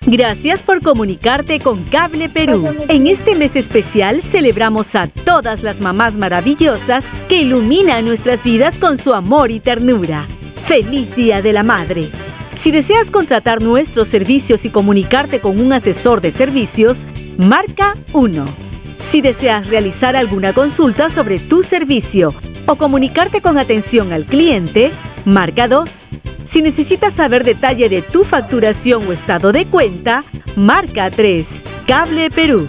Gracias por comunicarte con Cable Perú. En este mes especial celebramos a todas las mamás maravillosas que iluminan nuestras vidas con su amor y ternura. ¡Feliz Día de la Madre! Si deseas contratar nuestros servicios y comunicarte con un asesor de servicios, marca 1. Si deseas realizar alguna consulta sobre tu servicio o comunicarte con atención al cliente, marca 2. Si necesitas saber detalle de tu facturación o estado de cuenta, marca 3. Cable Perú.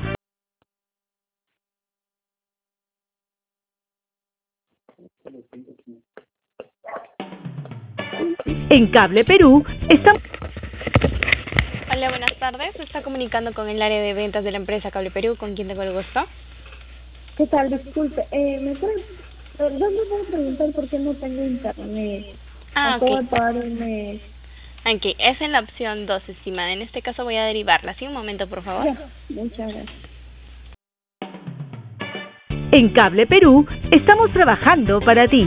En Cable Perú estamos... Hola, buenas tardes. Se está comunicando con el área de ventas de la empresa Cable Perú. ¿Con quién tengo el gusto? ¿Qué tal? Disculpe, ¿dónde puedo preguntar por qué no tengo internet? Acabo de pagar un mes. Aquí, es en la opción 2, estimada. En este caso voy a derivarla. ¿Sí? Un momento, por favor. Ya, muchas gracias. En Cable Perú estamos trabajando para ti.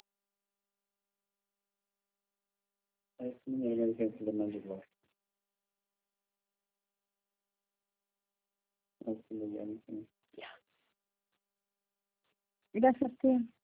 Gracias, tía.